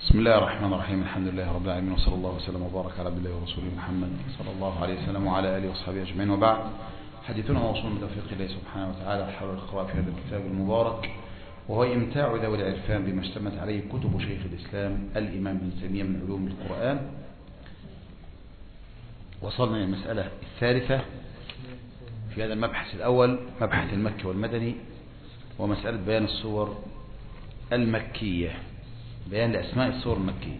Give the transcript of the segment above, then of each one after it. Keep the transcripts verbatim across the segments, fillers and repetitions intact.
بسم الله الرحمن الرحيم. الحمد لله رب العالمين، وصلى الله وسلم وبارك على عبد الله ورسوله محمد صلى الله عليه وسلم وعلى آله وصحبه أجمعين، وبعد. حديثنا موصول بتوفيق الله سبحانه وتعالى حول القراءة في هذا الكتاب المبارك، وهو إمتاع ذوي العرفان بما اشتملت عليه كتب شيخ الإسلام الإمام ابن تيمية من علوم القرآن. وصلنا إلى المسألة الثالثة في هذا المبحث الأول، مبحث المكي والمدني، ومسألة بيان الصور المكية، بيان لأسماء الصور المكية.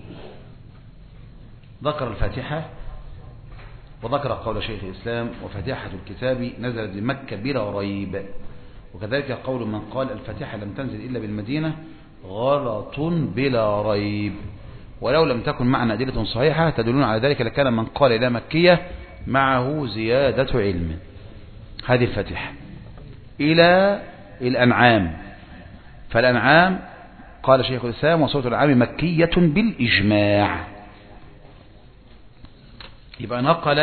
ذكر الفاتحة وذكر قول شيخ الإسلام: وفاتحة الكتاب نزلت بمكة بلا ريب. وكذلك قول من قال الفاتحة لم تنزل إلا بالمدينة غلط بلا ريب، ولو لم تكن معنا أدلة صحيحة تدلون على ذلك لكان من قال إلى مكية معه زيادة علم. هذه الفاتحة إلى الأنعام، فالأنعام قال شيخ الإسلام: وسورة الأنعام مكية بالإجماع. يبقى نقل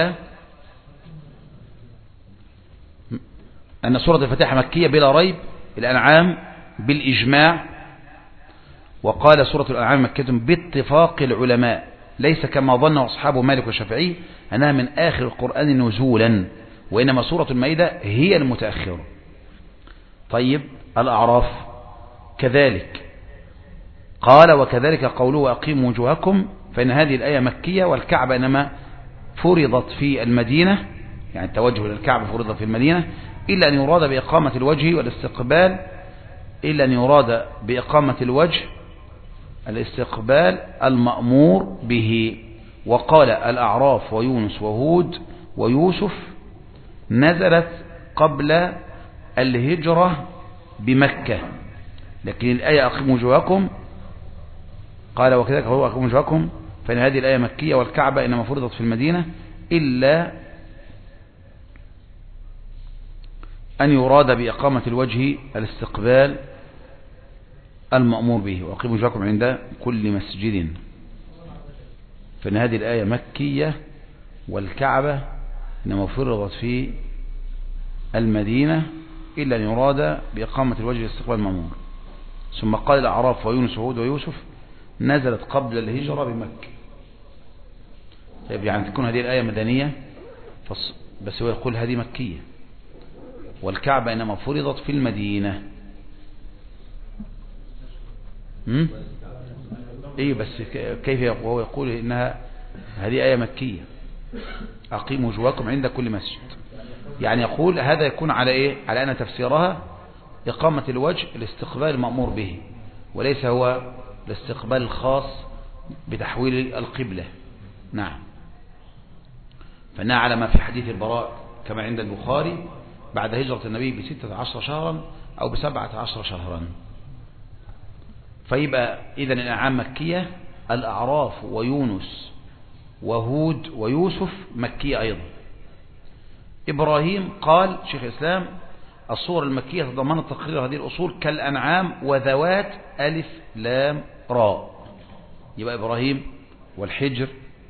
أن سورة الفاتحة مكية بلا ريب، الأنعام بالإجماع. وقال سورة الأنعام مكية باتفاق العلماء، ليس كما ظن أصحاب مالك والشافعي أنها من آخر القرآن نزولا، وإنما سورة المائدة هي المتأخرة. طيب، الأعراف كذلك قال: وكذلك قوله وأقيموا وجوهكم، فإن هذه الآية مكية، والكعبة إنما فرضت في المدينة، يعني التوجه للكعبة فرضت في المدينة، إلا أن يراد بإقامة الوجه والاستقبال إلا أن يراد بإقامة الوجه الاستقبال المأمور به. وقال: الأعراف ويونس وهود ويوسف نزلت قبل الهجرة بمكة، لكن الآية أقيموا وجوهكم قال: وكذلك هو أقيموا وجوهكم، فإن هذه الآية مكية، والكعبة إنما فرضت في المدينة، إلا أن يراد بإقامة الوجه الاستقبال المأمور به. وأقيموا وجوهكم عند كل مسجد، فإن هذه الآية مكية، والكعبة إنما فرضت في المدينة، إلا أن يراد بإقامة الوجه الاستقبال المأمور. ثم قال: الأعراف ويونس وهود ويوسف نزلت قبل الهجرة بمكة. طيب، يعني تكون هذه الآية مدنية، بس هو يقول هذه مكية، والكعبة إنما فرضت في المدينة. هم؟ إيه، بس كيف هو يقول إنها هذه آية مكية؟ أقيموا وجوهكم عند كل مسجد، يعني يقول هذا يكون على إيه؟ على أن تفسيرها إقامة الوجه الاستقبال المأمور به، وليس هو الاستقبال الخاص بتحويل القبلة. نعم، فإنها على ما في حديث البراء كما عند البخاري بعد هجرة النبي بستة عشر شهرا أو بسبعة عشر شهرا. فيبقى إذن الأنعام مكية، الأعراف ويونس وهود ويوسف مكية أيضا. إبراهيم قال شيخ الإسلام: الصور المكية تضمنت تقرير هذه الأصول كالأنعام وذوات ألف لام راء. يبقى إبراهيم والحجر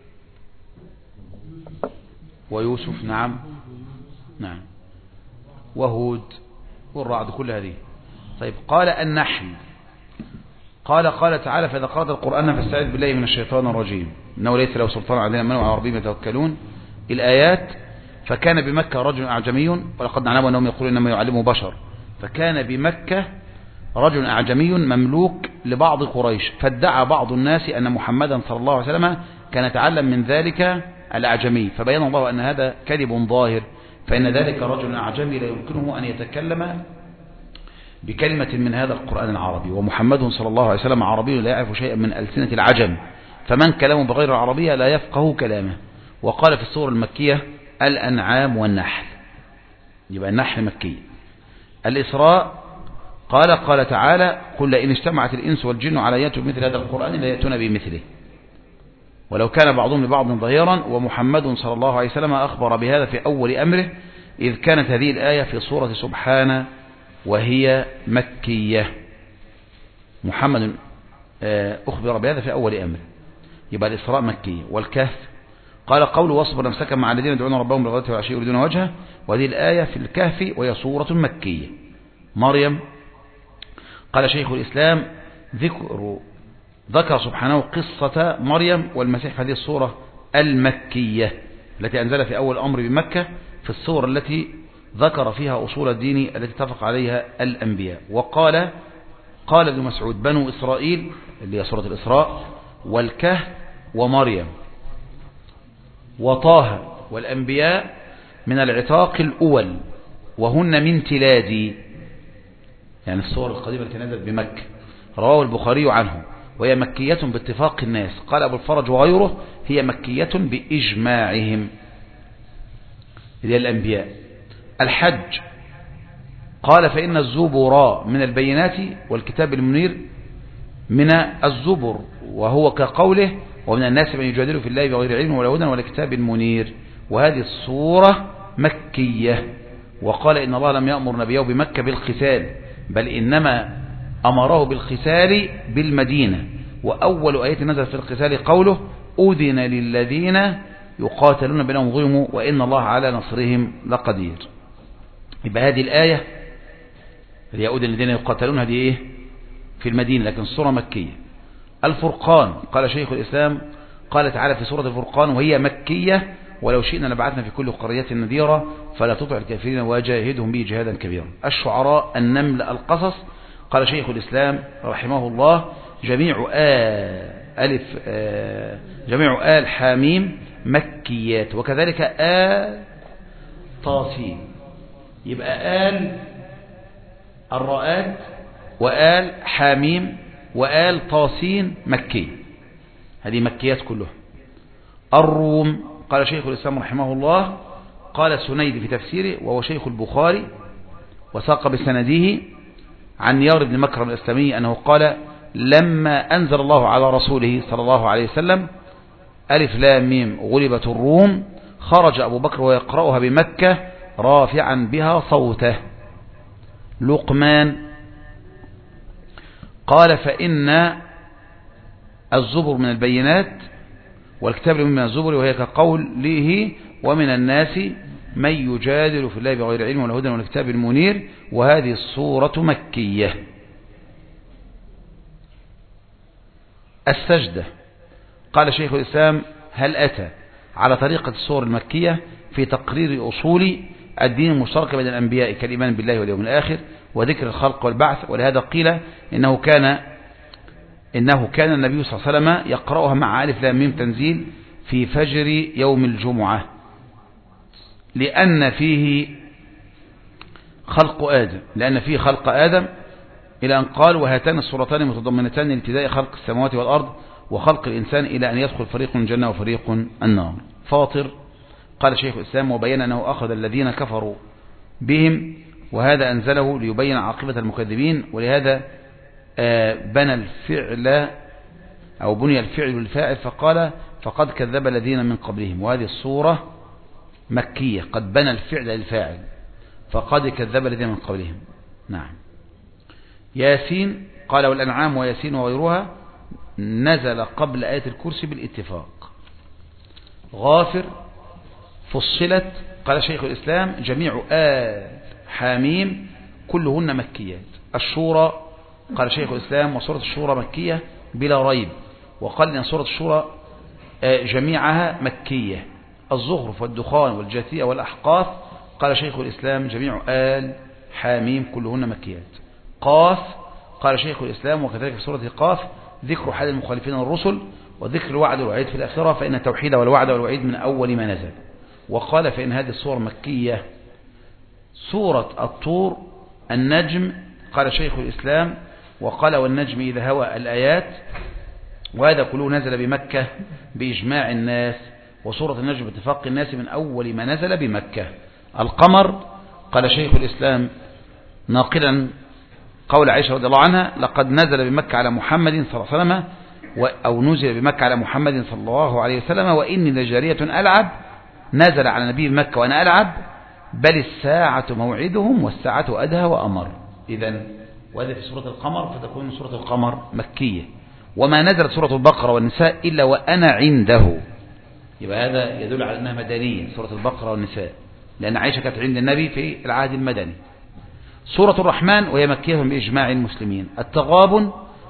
ويوسف، نعم نعم وهود والرعد، كل هذه. طيب، قال: النحل قال قال تعالى: فإذا قرأت القرآن فاستعذ بالله من الشيطان الرجيم، إنه ليس له سلطان علينا من وعلى ربهم يتوكلون. الآيات: فكان بمكة رجل أعجمي، ولقد نعلم أنهم يقولون إنما يعلمه بشر. فكان بمكة رجل أعجمي مملوك لبعض قريش، فادعى بعض الناس أن محمدا صلى الله عليه وسلم كان يتعلم من ذلك الأعجمي، فبين الله أن هذا كذب ظاهر، فإن ذلك رجل أعجمي لا يمكنه أن يتكلم بكلمة من هذا القرآن العربي، ومحمد صلى الله عليه وسلم عربي لا يعرف شيئا من ألسنة العجم، فمن كلامه بغير العربية لا يفقه كلامه. وقال في السورة المكية: الأنعام والنحل، يبقى النحل مكي. الإسراء قال قال تعالى: قل لئن اجتمعت الإنس والجن على يأتوا بمثل هذا القرآن لا يأتون بمثله ولو كان بعضهم لبعض ظهيرا. ومحمد صلى الله عليه وسلم أخبر بهذا في أول أمره، إذ كانت هذه الآية في سورة سبحانه وهي مكية. محمد أخبر بهذا في أول أمره، يبقى الإسراء مكية. والكهف قال قوله: واصبر نفسك مع الذين يدعون ربهم بالغداة والعشي يريدون وجهه، وهذه الآية في الكهف وهي سورة مكية. مريم قال شيخ الإسلام: ذكر ذكر سبحانه قصة مريم والمسيح في هذه الصورة المكية التي أنزل في أول أمر بمكة، في الصور التي ذكر فيها أصول الدين التي اتفق عليها الأنبياء. وقال قال ابن مسعود بنو إسرائيل اللي هي سورة الإسراء والكهف ومريم وطه والأنبياء من العتاق الأول وهن من تلادي، يعني الصور القديمة التي نزلت بمكة. رواه البخاري عنه وهي مكية باتفاق الناس. قال أبو الفرج وغيره هي مكية بإجماعهم، هي الأنبياء. الحج قال فإن الزبر من البينات والكتاب المنير من الزبر، وهو كقوله ومن الناس من يجادل في الله بغير علم ولا هدى ولا كتاب منير، وهذه الصورة مكية. وقال إن الله لم يأمر نبيه بمكة بالقتال بل إنما أمره بالقتال بالمدينة، وأول آية نزل في القتال قوله أذن للذين يقاتلون بأنهم ظلموا وإن الله على نصرهم لقدير. يبقى هذه الآية اللي أذن للذين يقاتلون هذه إيه؟ في المدينة، لكن الصورة مكية. الفرقان قال شيخ الإسلام قال تعالى في سورة الفرقان وهي مكية ولو شئنا لبعثنا في كل قرية نذيرا فلا تطع الكافرين وجاهدهم به جهادا كبيرا. الشعراء النمل القصص قال شيخ الإسلام رحمه الله جميع آل ألف آه جميع آل حاميم مكيات، وكذلك آل طاسين. يبقى آل الرآت وآل حاميم وآل طاسين مكي، هذه مكيات كلها. الروم قال شيخ الإسلام رحمه الله قال سنيد في تفسيره وهو شيخ البخاري وساق بسنده عن نيار بن مكرم الإسلامي أنه قال لما أنزل الله على رسوله صلى الله عليه وسلم ألف لام ميم غلبت الروم خرج أبو بكر ويقرأها بمكة رافعا بها صوته. لقمان قال فإن الزبر من البينات والكتاب من الزبر، وهي كقوله ومن الناس من يجادل في الله بغير علم ولا هدى ولا كتاب منير، وهذه الصورة مكية. السجدة قال شيخ الإسلام هل أتى على طريقة الصور المكية في تقرير أصول الدين المشترك بين الأنبياء كالإيمان بالله واليوم الآخر وذكر الخلق والبعث، ولهذا قيل إنه كان إنه كان النبي صلى الله عليه وسلم يقرأها مع ألف لام ميم تنزيل في فجر يوم الجمعة لأن فيه خلق آدم لأن فيه خلق آدم إلى أن قال وهاتان الصورتان متضمنتان لابتداء خلق السماوات والأرض وخلق الإنسان إلى أن يدخل فريق الجنة وفريق النار. فاطر قال شيخ الإسلام وبين أنه أخذ الذين كفروا بهم وهذا أنزله ليبين عاقبة المكذبين، ولهذا بنى الفعل أو بني الفعل بالفاعل فقال فقد كذب الذين من قبلهم، وهذه الصورة مكية قد بنى الفعل للفاعل فقد كذب الذين من قبلهم. نعم. ياسين قال والأنعام وياسين وغيرها نزل قبل آية الكرسي بالاتفاق. غافر فصلت قال شيخ الإسلام جميع آل حاميم كلهن مكيات. الشورى قال شيخ الإسلام وسورة الشورى مكية بلا ريب، وقال إن سورة الشورى جميعها مكية. الزخرف والدخان والجاثية والأحقاف قال شيخ الإسلام جميع آل حاميم كلهن مكيات. قاف قال شيخ الإسلام وكذلك سورة قاف ذكر حال المخالفين الرسل وذكر الوعد والوعيد في الآخرة فإن التوحيد والوعد والوعيد من أول ما نزل. وقال فإن هذه الصور مكية. سورة الطور النجم قال شيخ الإسلام وقال والنجم إذا هوى الآيات، وهذا كله نزل بمكة بإجماع الناس، وسورة النجم باتفاق الناس من أول ما نزل بمكة. القمر قال شيخ الإسلام ناقلا قول عائشة رضي الله عنها لقد نزل بمكة على محمد صلى الله عليه وسلم أو نزل بمكة على محمد صلى الله عليه وسلم وإني لجارية ألعب نزل على نبي مكة وأنا ألعب بل الساعة موعدهم والساعة أدهى وأمر. إذن وهذا في سورة القمر فتكون سورة القمر مكية. وما نزلت سورة البقرة والنساء إلا وأنا عنده، يبقى هذا يدل على أنها مدنية سورة البقرة والنساء لأن عائشة كانت عند النبي في العهد المدني. سورة الرحمن وهي مكية بإجماع المسلمين. التغابن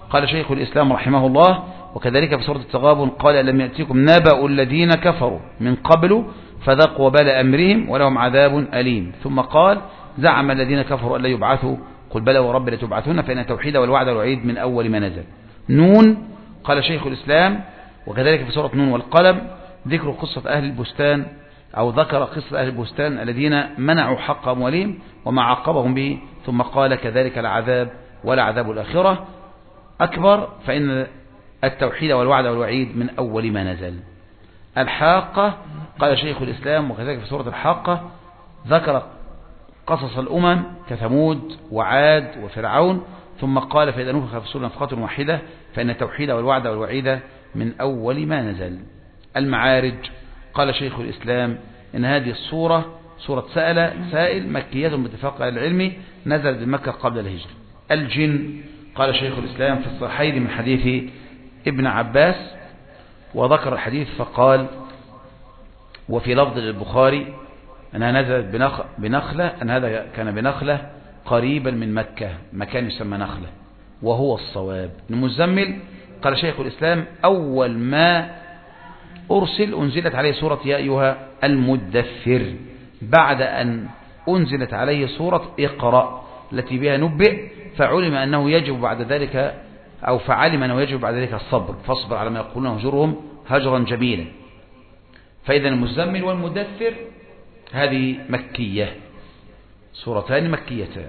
قال شيخ الإسلام رحمه الله وكذلك في سورة التغابن قال ألم يأتيكم نبأ الذين كفروا من قبل فذاقوا وبال أمرهم ولهم عذاب أليم. ثم قال زعم الذين كفروا أن لا يبعثوا قل بلى ورب لتبعثون فإن التوحيد والوعد والوعيد من أول ما نزل. نون قال شيخ الإسلام وكذلك في سورة نون والقلم ذكر قصة أهل البستان أو ذكر قصة أهل البستان الذين منعوا حق أموالهم وما عاقبهم به ثم قال كذلك العذاب ولا عذاب الآخرة أكبر فإن التوحيد والوعد والوعيد من أول ما نزل. الحاقة قال شيخ الإسلام وكذلك في سورة الحاقة ذكر قصص الأمم كثمود وعاد وفرعون ثم قال فإذا نفخ في الصور نفخة واحدة فإن التوحيد والوعد والوعيد من أول ما نزل. المعارج قال شيخ الإسلام إن هذه الصورة سورة سأل سائل مكية باتفاق أهل العلم نزلت بمكة قبل الهجرة. الجن قال شيخ الإسلام في الصحيح من حديث ابن عباس وذكر الحديث فقال وفي لفظ للبخاري أنها نزلت بنخلة أن هذا كان بنخلة قريبا من مكة مكان يسمى نخلة وهو الصواب. المزمل قال شيخ الإسلام أول ما أرسل أنزلت عليه سورة يا أيها المدثر بعد أن أنزلت عليه سورة اقرأ التي بها نبئ فعلم أنه يجب بعد ذلك أو فعلم أنه يجب بعد ذلك الصبر فاصبر على ما يقولون هجرهم هجرا جميلا. فإذا المزمل والمدثر هذه مكية سورتان مكيتان.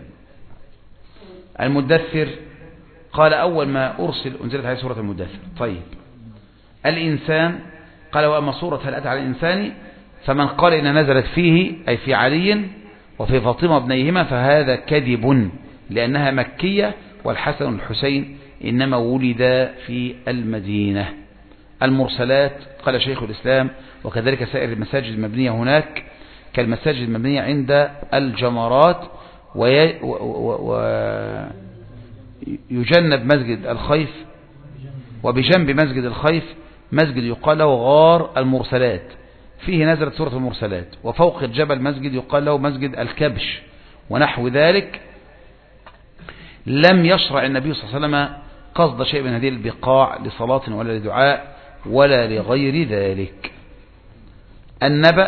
المدثر قال أول ما أرسل أنزلت عليه سورة المدثر. طيب الإنسان قال وأما سورة هل أتى على الإنسان فمن قال إن نزلت فيه أي في علي وفي فاطمة ابنيهما فهذا كذب لأنها مكية والحسن والحسين إنما ولدا في المدينة. المرسلات قال شيخ الإسلام وكذلك سائر المساجد المبنية هناك كالمساجد المبنية عند الجمرات ويجنب مسجد الخيف وبجنب مسجد الخيف مسجد يقال له غار المرسلات فيه نزلت سورة المرسلات وفوق الجبل مسجد يقال له مسجد الكبش ونحو ذلك. لم يشرع النبي صلى الله عليه وسلم قصد شيء من هذه البقاع لصلاة ولا لدعاء ولا لغير ذلك. النبأ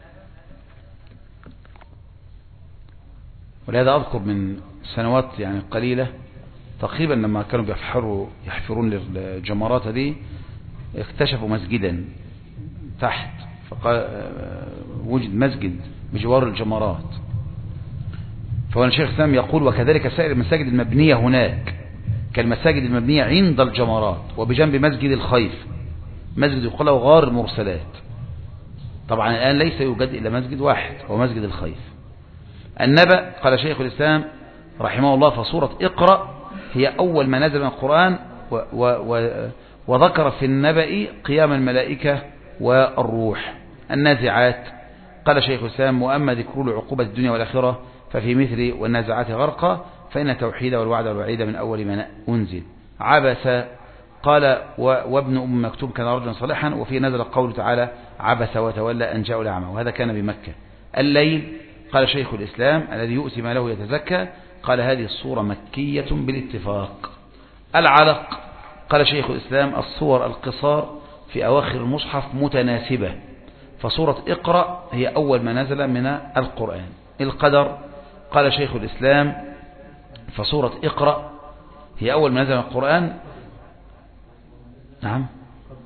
ولهذا أذكر من سنوات يعني قليلة تقريبا لما كانوا بيحفروا يحفرون للجمرات دي اكتشفوا مسجدا تحت وجد مسجد بجوار الجمرات. فهو الشيخ الإسلام يقول وكذلك سائر المساجد المبنية هناك كالمساجد المبنية عند الجمرات وبجنب مسجد الخيف مسجد يقال له غار المرسلات. طبعا الآن ليس يوجد إلا مسجد واحد هو مسجد الخيف. النبأ قال شيخ الإسلام رحمه الله فصورة اقرأ هي أول ما نزل من القرآن و و و وذكر في النبأ قيام الملائكة والروح. النازعات قال شيخ الإسلام وأما ذكر العقوبة الدنيا والآخرة ففي مثل والنازعات غرقا فإن التوحيد والوعد والوعيد من أول ما أنزل. عبس قال وابن أم مكتوم كان رجلا صالحا وفي نزل قوله تعالى عبس وتولى أن جاء الأعمى وهذا كان بمكة. الليل قال شيخ الإسلام الذي يؤتي ما له يتزكى قال هذه الصورة مكية بالاتفاق. العلق قال شيخ الإسلام الصور القصار في أواخر المصحف متناسبة فصورة اقرأ هي أول ما نزل من القرآن. القدر قال شيخ الإسلام فصورة اقرأ هي أول ما نزل من القرآن. نعم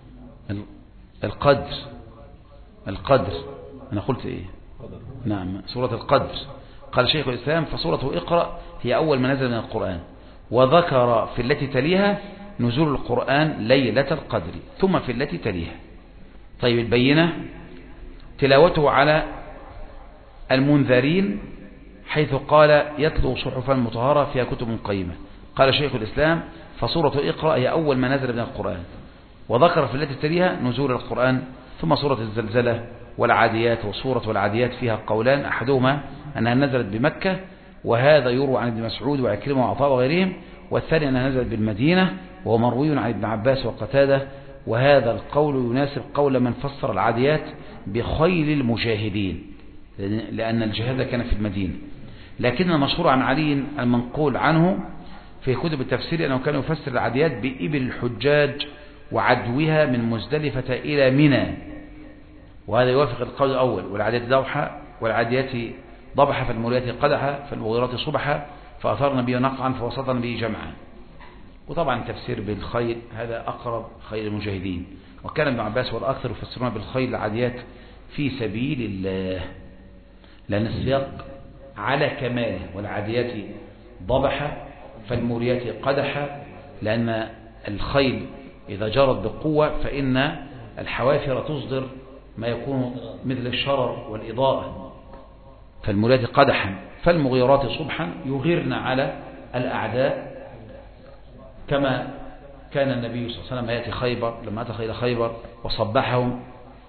القدر القدر أنا قلت إيه نعم سورة القدر قال شيخ الإسلام فصورة اقرأ هي أول ما نزل من القرآن وذكر في التي تليها نزول القرآن ليلة القدر ثم في التي تليها. طيب البينة تلاوته على المنذرين حيث قال يتلو صحفا مطهرة فيها كتب قيمة. قال شيخ الإسلام فصورة اقرأ هي أول ما نزل من القرآن وذكر في التي تليها نزول القرآن ثم سورة الزلزلة والعاديات وسورة والعاديات فيها قولان أحدهما أنها نزلت بمكة وهذا يروى عن ابن مسعود وعكرمة وعطاء وغيرهم والثاني أنها نزلت بالمدينة وهو مروي عن ابن عباس وقتادة وهذا القول يناسب قول من فسر العاديات بخيل المجاهدين لأن الجهاد كان في المدينة. لكن المشهور عن علي المنقول عنه في كتب التفسير أنه كان يفسر العاديات بإبل الحجاج وعدوها من مزدلفة إلى منى، وهذا يوافق القول الأول. والعاديات ضبحا والعاديات ضبحا فالموريات قدحا فالمغيرات صبحا فأثرن به نقعا فوسطن به جمعا. وطبعا التفسير بالخيل هذا أقرب خيل المجاهدين، وكان ابن عباس والأكثر يفسرون بالخيل العاديات في سبيل الله، لأن السياق على كماله. والعاديات ضبحا فالموريات قدحا، لأن الخيل إذا جرت بقوة فإن الحوافر تصدر ما يكون مثل الشرر والإضاءة. فالموريات قدحا فالمغيرات صبحا يغيرن على الأعداء، كما كان النبي صلى الله عليه وسلم يأتي خيبر لما أتى إلى خيبر وصبحهم.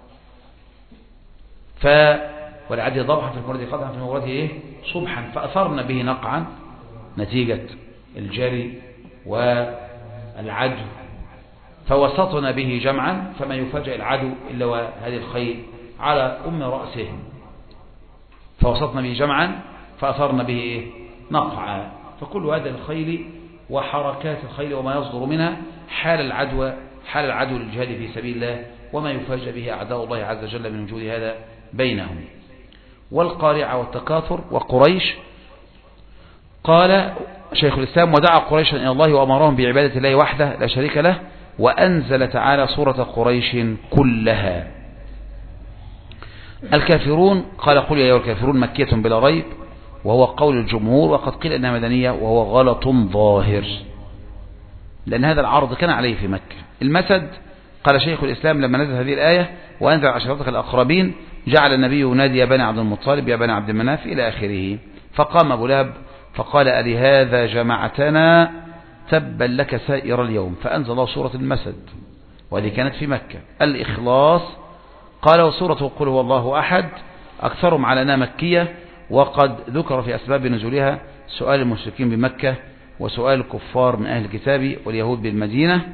ف والعادية ضبحا فالموريات قدحا فالمغيرات إيه صبحا فأثرن به نقعا نتيجة الجري والعدو، فوسطنا به جمعا فما يفاجئ العدو إلا وهذه الخيل على أم رأسه، فوسطنا به جمعا فأثرنا به إيه؟ نقعا. فكل هذا الخيل وحركات الخيل وما يصدر منها حال العدو حال العدو للجهاد في سبيل الله، وما يفاجئ به أعداء الله عز وجل من وجود هذا بينهم. والقارعة والتكاثر وقريش. قال شيخ الإسلام: ودعا قريشا إلى الله وأمرهم بعبادة الله وحده لا شريك له، وأنزل تعالى سورة قريش كلها. الكافرون. قال: قل يا أيها الكافرون مكية بلا ريب، وهو قول الجمهور، وقد قيل إنها مدنية وهو غلط ظاهر، لأن هذا العرض كان عليه في مكة. المسد. قال شيخ الإسلام: لما نزل هذه الآية وأنزل عشيرتك الأقربين جعل النبي ينادي يا بني عبد المطلب يا بني عبد المناف إلى آخره. فقام أبو لهب فقال: ألهذا جمعتنا؟ تبا لك سائر اليوم. فأنزل الله سورة المسد، وهذه كانت في مكة. الإخلاص. قال: وسورة قل هو الله أحد أكثرهم على أنها مكية، وقد ذكر في أسباب نزولها سؤال المشركين بمكة وسؤال الكفار من أهل الكتاب واليهود بالمدينة.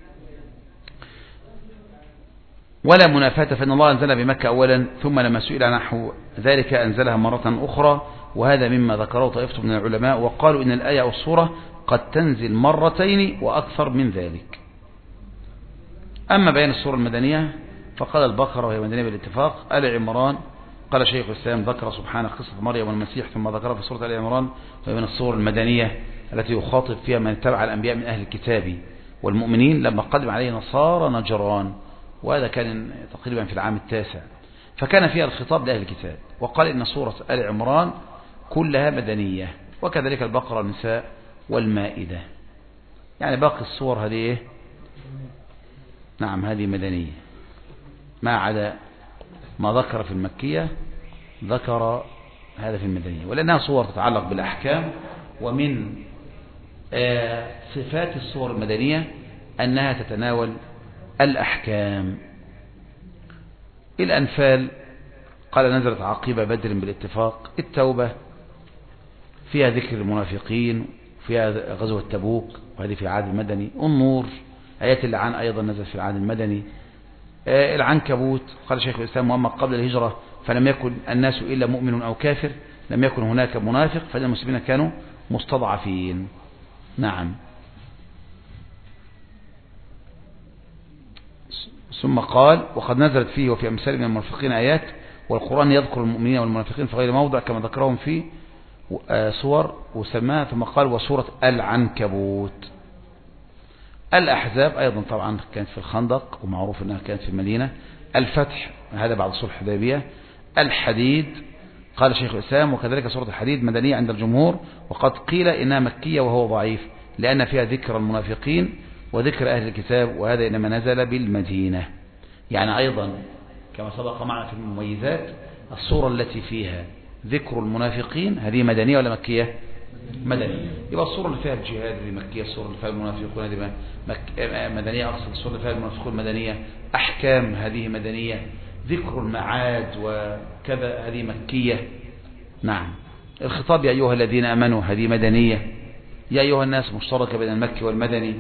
ولا منافاة، فإن الله أنزلها بمكة أولا، ثم لما سئل نحو ذلك أنزلها مرة أخرى، وهذا مما ذكره طائفة من العلماء، وقالوا إن الآية أو السورة قد تنزل مرتين وأكثر من ذلك. أما بيان السورة المدنية فقال البقرة وهي مدنية بالاتفاق. آل عمران. قال شيخ الإسلام: ذكر سبحانه قصة مريم والمسيح، ثم ذكر في سورة آل عمران وهي من السور المدنية التي يخاطب فيها من اتبع الأنبياء من أهل الكتاب والمؤمنين لما قدم عليه نصارى نجران، وهذا كان تقريبا في العام التاسع، فكان فيها الخطاب لأهل الكتاب. وقال إن سورة آل عمران كلها مدنية، وكذلك البقرة والنساء والمائدة. يعني باقي الصور هذه نعم هذه مدنية، ما عدا ما ذكر في المكية ذكر هذا في المدنية، ولأنها صور تتعلق بالأحكام. ومن صفات الصور المدنية أنها تتناول الأحكام. الأنفال. قال: نزلت عقيب بدر بالاتفاق. التوبة فيها ذكر المنافقين، فيها غزوة تبوك وهذه في العهد المدني. النور. آيات اللعان أيضا نزلت في العهد المدني. العنكبوت. قال شيخ الإسلام: وأما قبل الهجرة فلم يكن الناس إلا مؤمن أو كافر، لم يكن هناك منافق، فإن المسلمين كانوا مستضعفين. نعم. ثم قال: وقد نزلت فيه وفي أمثال من المنافقين آيات، والقرآن يذكر المؤمنين والمنافقين في غير موضع كما ذكرهم في صور وسماها. ثم قال: وسورة العنكبوت. الأحزاب أيضا طبعا كانت في الخندق، ومعروف أنها كانت في المدينة. الفتح هذا بعد صلح الحديبية. الحديد. قال شيخ الإسلام: وكذلك سورة الحديد مدنية عند الجمهور، وقد قيل إنها مكية وهو ضعيف، لأن فيها ذكر المنافقين وذكر أهل الكتاب، وهذا إنما نزل بالمدينة. يعني أيضا كما سبق معنا في المميزات الصورة التي فيها ذكر المنافقين هذه مدنية ولا مكية؟ مدنية. يبقى الصورة اللي فيها الجهاد هذه مكية، الصورة اللي فيها المنافقون هذه مدنية. أقصد الصورة اللي فيها المنافقون مدنية. أحكام هذه مدنية. ذكر المعاد وكذا هذه مكية. نعم. الخطاب يا أيها الذين أمنوا هذه مدنية. يا أيها الناس مشتركة بين المكي والمدني.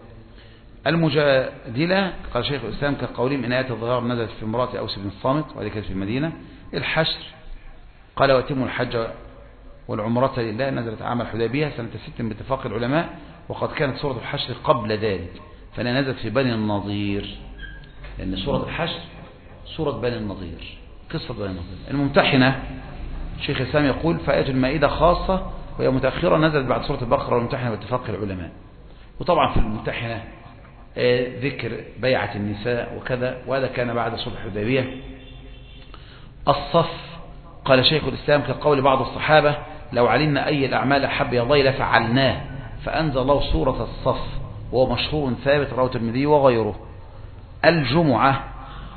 المجادلة. قال شيخ الإسلام: كقولهم إن آيات الظهار نزلت في امرأة أوس بن الصامت، وهذه كانت في المدينة. الحشر. قال: وأتموا الحج والعمرة لله نزلت عام الحديبية سنة ست باتفاق العلماء، وقد كانت سورة الحشر قبل ذلك فلا نزلت في بني النضير، لأن سورة الحشر سورة بني النضير، قصة بني النضير. الممتحنة شيخ الإسلام يقول فآية المائدة خاصة وهي متأخرة نزلت بعد سورة البقرة والممتحنة باتفاق العلماء. وطبعا في الممتحنة ذكر بيعة النساء وكذا، وهذا كان بعد صلح الحديبية. الصف قال شيخ الإسلام كقول بعض الصحابة لو علمنا أي الأعمال أحب يضي لفعلناه، فأنزل الله سورة الصف، وهو مشهور ثابت رواه الترمذي وغيره. الجمعة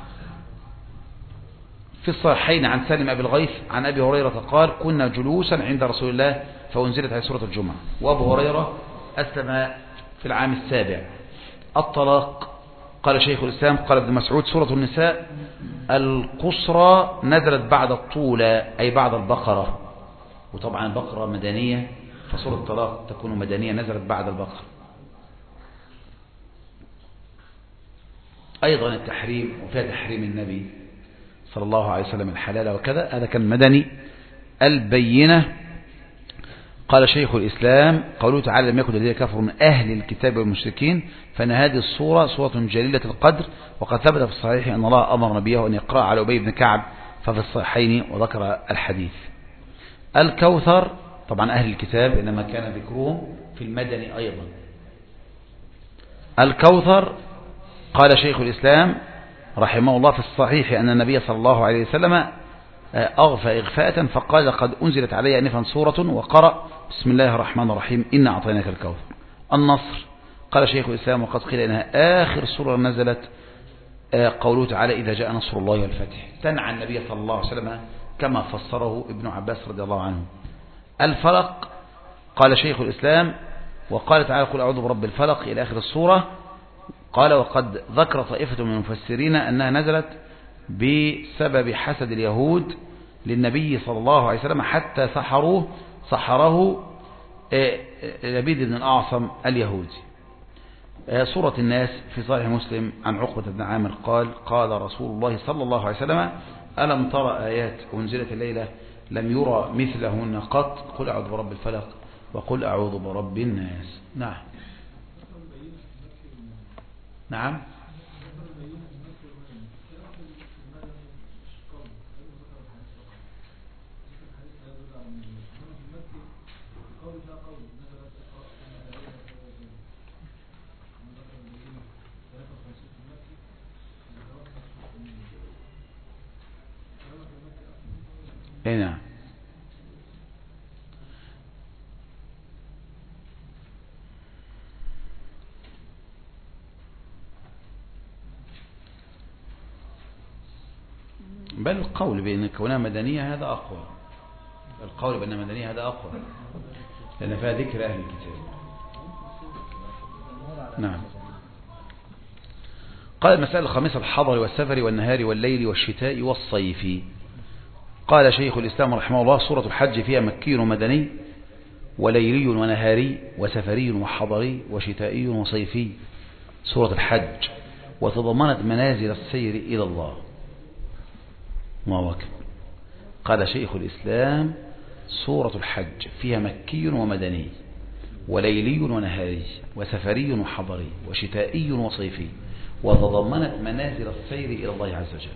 في الصحيحين عن سالم أبي الغيث عن أبي هريرة قال كنا جلوسا عند رسول الله فأنزلت عليه سورة الجمعة، وأبو هريرة أسلم في العام السابع. الطلاق قال شيخ الإسلام قال ابن مسعود سورة النساء القصرى نزلت بعد الطولة أي بعد البقرة، وطبعا البقرة مدنية فسورة الطلاق تكون مدنية نزلت بعد البقرة. أيضا التحريم وفيها تحريم النبي صلى الله عليه وسلم الحلال وكذا، هذا كان مدني. البينة قال شيخ الإسلام قوله تعالى لم يكن الذين كفروا من أهل الكتاب والمشركين، فإن هذه الصورة صورة جليلة القدر، وقد ثبت في الصحيح أن الله أمر نبيه أن يقرأ على أبي بن كعب ففي الصحيحين وذكر الحديث. الكوثر طبعا أهل الكتاب إنما كان ذكرهم في المدني أيضا. الكوثر قال شيخ الإسلام رحمه الله في الصحيح أن النبي صلى الله عليه وسلم أغفى إغفاءة فقال قد أنزلت علي أنفا سورة وقرأ بسم الله الرحمن الرحيم إنا أعطيناك الكوثر. النصر قال شيخ الإسلام وقد قيل إنها آخر سورة نزلت قوله تعالى إذا جاء نصر الله والفتح، تنعى النبي صلى الله عليه وسلم كما فسره ابن عباس رضي الله عنه. الفلق قال شيخ الإسلام وقال تعالى قل أعوذ برب الفلق إلى آخر السورة، قال وقد ذكر طائفة من المفسرين أنها نزلت بسبب حسد اليهود للنبي صلى الله عليه وسلم حتى سحروه سحره لبيد بن الأعصم اليهودي. سورة الناس في صحيح مسلم عن عقبة بن عامر قال قال رسول الله صلى الله عليه وسلم ألم ترى آيات أنزلت الليلة لم يرى مثلهن قط قل أعوذ برب الفلق وقل أعوذ برب الناس. نعم نعم هنا بل القول بأن كونها مدنية هذا أقوى، القول بأنها مدنية هذا أقوى لأن فيها ذكر أهل الكتاب. نعم. قال المسألة الخامسة الحضر والسفر والنهار والليل والشتاء والصيف. قال شيخ الإسلام رحمه الله سورة الحج فيها مكي ومدني وليلي ونهاري وسفري وحضري وشتائي وصيفي سورة الحج، وتضمنت منازل السير إلى الله. الله أكبر. قال شيخ الإسلام سورة الحج فيها مكي ومدني وليلي ونهاري وسفري وحضري وشتائي وصيفي، وتضمنت منازل السير إلى الله عز وجل.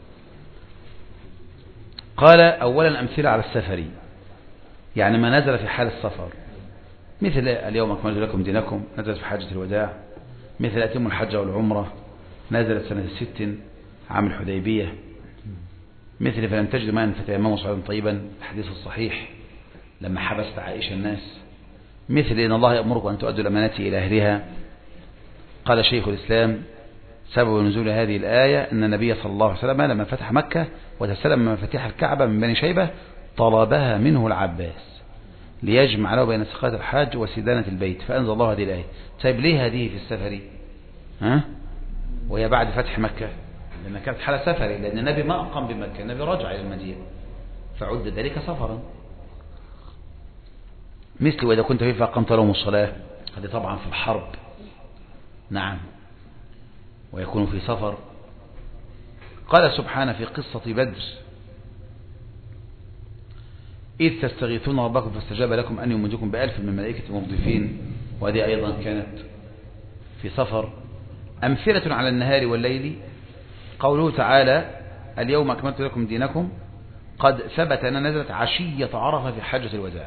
قال أولا أمثلة على السفر، يعني ما نزل في حال السفر، مثل اليوم أكملت لكم دينكم نزلت في حاجة الوداع، مثل أتم الحج والعمرة نزلت سنة ست عام الحديبية، مثل فلم تجد ماء فتيمموا صعيدا طيبا الحديث الصحيح لما حبست عائشة الناس، مثل إن الله يأمركم أن تؤدوا الأمانات إلى أهلها. قال شيخ الإسلام سبب نزول هذه الآية أن النبي صلى الله عليه وسلم لما فتح مكة وتسلم مفاتيح الكعبة من بني شيبة طلبها منه العباس ليجمع له بين سقاية الحاج وسدانة البيت، فأنزل الله هذه الآية. طيب ليه هذه في السفر ها؟ وهي بعد فتح مكة؟ لأن كانت حالة سفري، لأن النبي ما أقام بمكة، النبي رجع إلى المدينة فعد ذلك سفرا. مثل وإذا كنت فيه فأقمت لهم الصلاة، هذه طبعا في الحرب. نعم. ويكون في سفر. قال سبحانه في قصة بدر إذ تستغيثون ربكم فاستجاب لكم أن يمدكم بألف من الملائكة مردفين، وهذه أيضا كانت في سفر. أمثلة على النهار والليل، قوله تعالى اليوم أكملت لكم دينكم، قد ثبت أن نزلت عشية عرفة في حجة الوداع.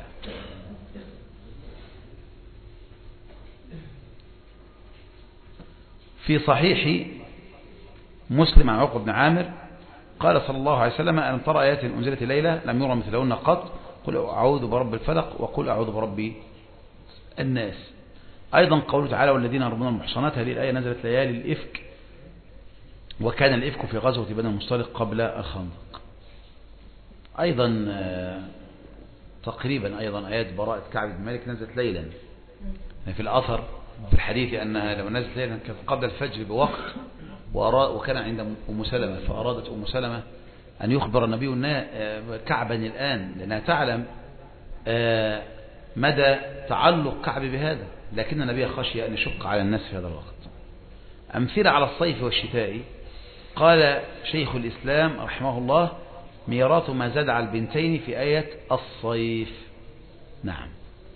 في صحيح مسلم عن عقبة بن عامر قال صلى الله عليه وسلم ألم ترى آيات أنزلت الليلة لم يرى مثلهن قط، قل أعوذ برب الفلق وقل أعوذ برب الناس. أيضا قوله تعالى والذين يرمون المحصنات، هذه الآية نزلت ليالي الإفك، وكان الإفك في غزوة بني المصطلق قبل الخندق. أيضا تقريبا أيضا آيات براءة كعب بن مالك نزلت ليلا، في الأثر في الحديث أنها لو نزلت ليلا كانت قبل الفجر بوقت، وكان عند أم سلمة، فأرادت أم سلمة أن يخبر النبي كعبا الآن لأنها تعلم مدى تعلق كعب بهذا، لكن النبي خشي أن يشق على الناس في هذا الوقت. أمثلة على الصيف والشتاء، قال شيخ الإسلام رحمه الله ميراث ما زاد على البنتين في آية الصيف. نعم.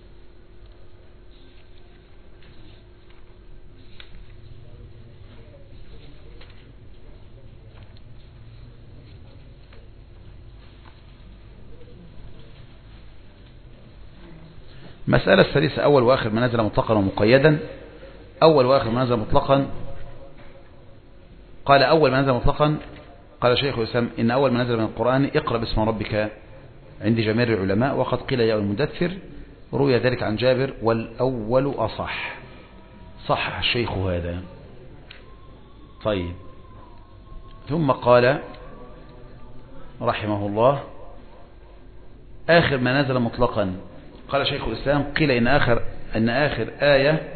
مسألة الثالثة أول وآخر ما نزل مطلقا ومقيدا. أول وآخر ما نزل مطلقا، قال أول ما نزل مطلقا قال شيخ الإسلام إن أول ما نزل من القرآن اقرأ باسم ربك عند جميع العلماء، وقد قيل يا المدثر، روي ذلك عن جابر والأول أصح، صح الشيخ هذا. طيب، ثم قال رحمه الله آخر ما نزل مطلقا، قال شيخ الإسلام قيل إن آخر, إن آخر آية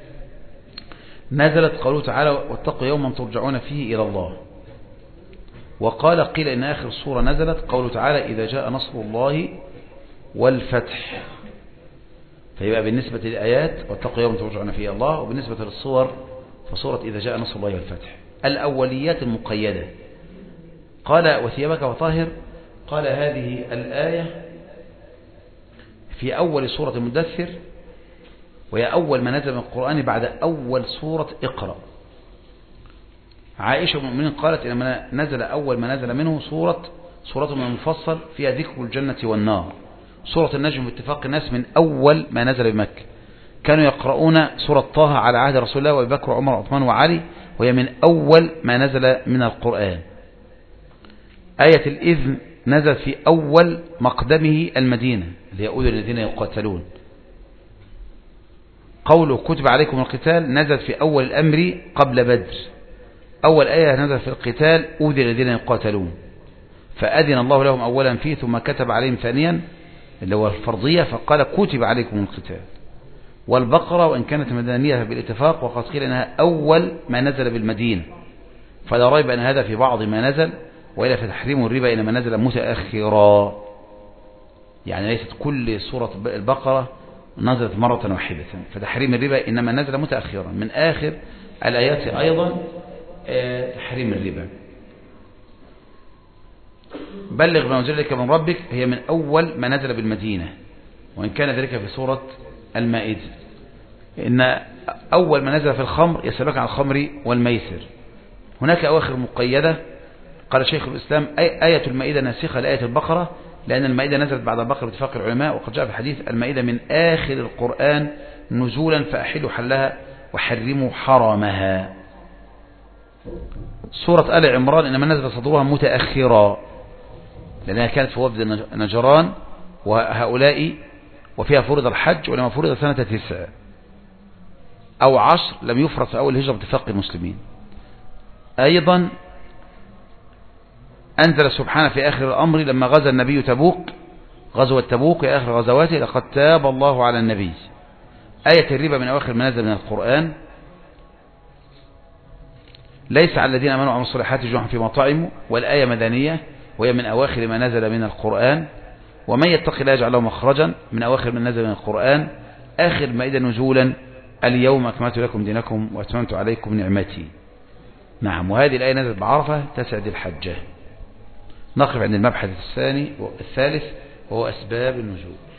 نزلت قوله تعالى واتقوا يوما ترجعون فيه إلى الله، وقال قيل إن آخر سورة نزلت قوله تعالى إذا جاء نصر الله والفتح. فيبقى بالنسبة للآيات واتقوا يوما ترجعون فيه إلى الله، وبالنسبة للصور فصورة إذا جاء نصر الله والفتح. الأوليات المقيدة، قال وثيابك وطاهر، قال هذه الآية في أول سورة المدثر، وهي أول ما نزل من القرآن بعد أول سورة اقرأ. عائشة المؤمنين قالت إنما نزل أول ما نزل منه سورة سورة من المفصل فيها ذكر الجنة والنار. سورة النجم باتفاق الناس من أول ما نزل بمكة، كانوا يقرؤون سورة طه على عهد رسول الله وأبي بكر وعمر وعثمان وعلي، وهي من أول ما نزل من القرآن. آية الإذن نزل في أول مقدمه المدينة، اللي يقول الذين يقاتلون. قوله كتب عليكم القتال نزل في أول الأمر قبل بدر. أول آية نزل في القتال أوذي الذين يقاتلون، فأذن الله لهم أولا فيه ثم كتب عليهم ثانيا اللي هو الفرضية، فقال كتب عليكم القتال. والبقرة وإن كانت مدنية بالاتفاق، وقد قيل أنها أول ما نزل بالمدينة، فلا ريب أن هذا في بعض ما نزل، وإلا فتحريم الربا إنما نزل متأخرا، يعني ليست كل سورة البقرة نزلت مرة واحدة، فتحريم الربا إنما نزل متأخرا. من آخر الآيات أيضا تحريم الربا. بلغ ما أنزل لك من ربك، هي من أول ما نزل بالمدينة، وإن كان ذلك في سورة المائدة. إن أول ما نزل في الخمر يسألك عن الخمر والميسر. هناك أواخر مقيدة، قال شيخ الإسلام آية المائدة ناسخة لآية البقرة، لأن المائدة نزلت بعد البقرة باتفاق العلماء، وقد جاء في الحديث المائدة من آخر القرآن نزولا فأحلوا حلها وحرموا حرامها. سورة آل عمران إنما نزل صدرها متأخرا، لأنها كانت في وفد نجران وهؤلاء، وفيها فرض الحج، ولما فرض سنة تسع أو عشر لم يفرض في أول هجرة باتفاق المسلمين. أيضا أنزل سبحانه في آخر الأمر لما غزا النبي تبوك، غزوة تبوك يا آخر غزواته، لقد تاب الله على النبي. آية الربا من أواخر ما نزل من القرآن. ليس على الذين آمنوا وعملوا الصالحات جناح فيما طعموا، والآية مدنية وهي من أواخر ما نزل من القرآن. ومن يتق الله يجعل له مخرجا من أواخر ما نزل من القرآن. آخر مائدة نزولا اليوم أكملت لكم دينكم وأتممت عليكم نعمتي. نعم، وهذه الآية نزلت بعرفة تسع ذي الحجة. نقف عند المبحث الثاني والثالث وهو أسباب النزول.